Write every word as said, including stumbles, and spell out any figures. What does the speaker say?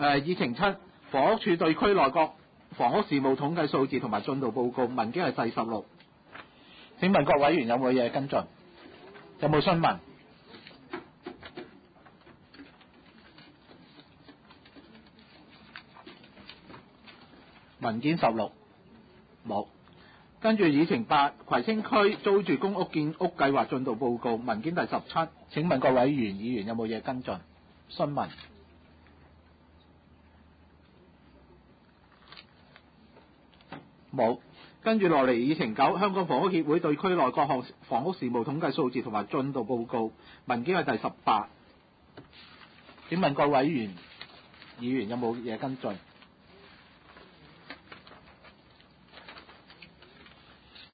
誒議程七，房屋署對區內各房屋事務統計數字同埋進度報告，文件係第十六。請問各委員有冇嘢跟進？有冇詢問？文件十六，冇。跟住議程八，葵青區租住公屋建屋計劃進度報告，文件第十七。請問各委員議員有冇嘢跟進？詢問？冇。跟住落嚟議程九，香港房屋協會對區內各項房屋事務統計數字同埋進度報告，文件係第十八。請問各委員議員有冇嘢跟進？